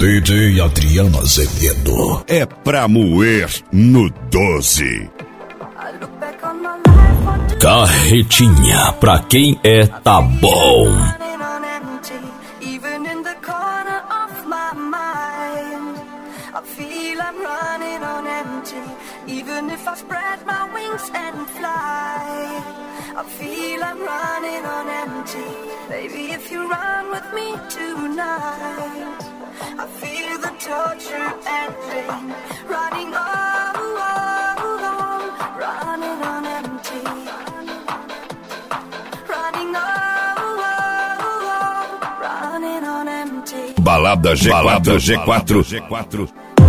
DJ Adriano Azevedo. É pra moer no 12. Carretinha, pra quem é, tá bom. Even if I spread my wings and fly, I feel I'm running on empty. Baby, if you run with me tonight, I feel the torture and pain. Running on, running on empty. Running on, running on empty. Balada G4.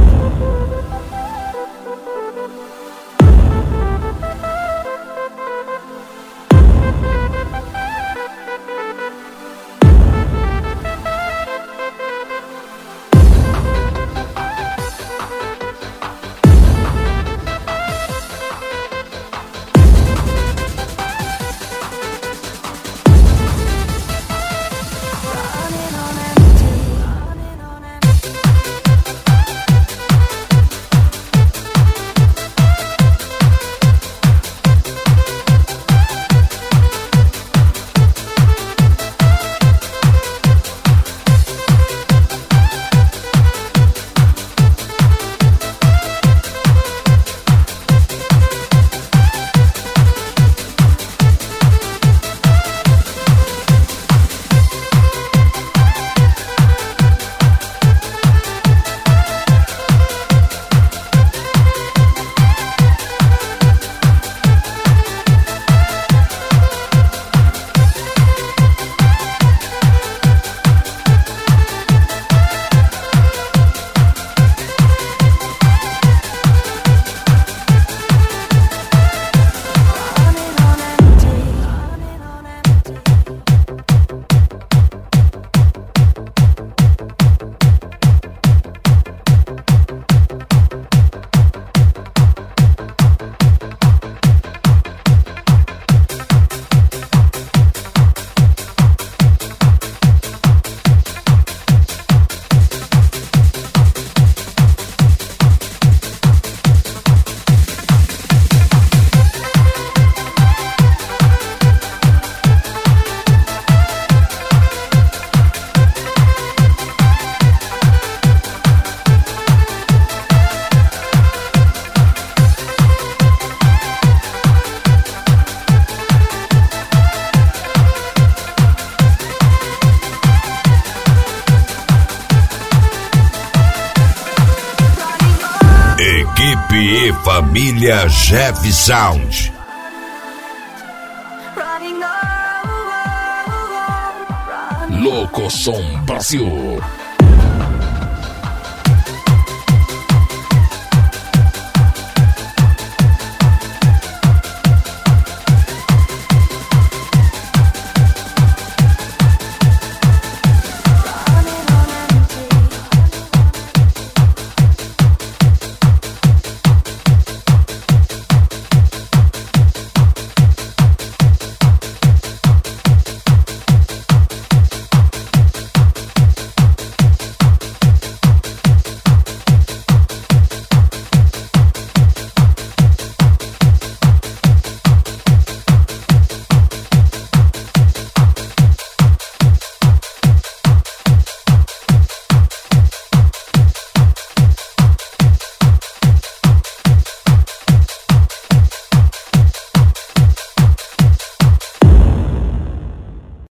Equipe e família Jeff Sound. Louco Som Brasil.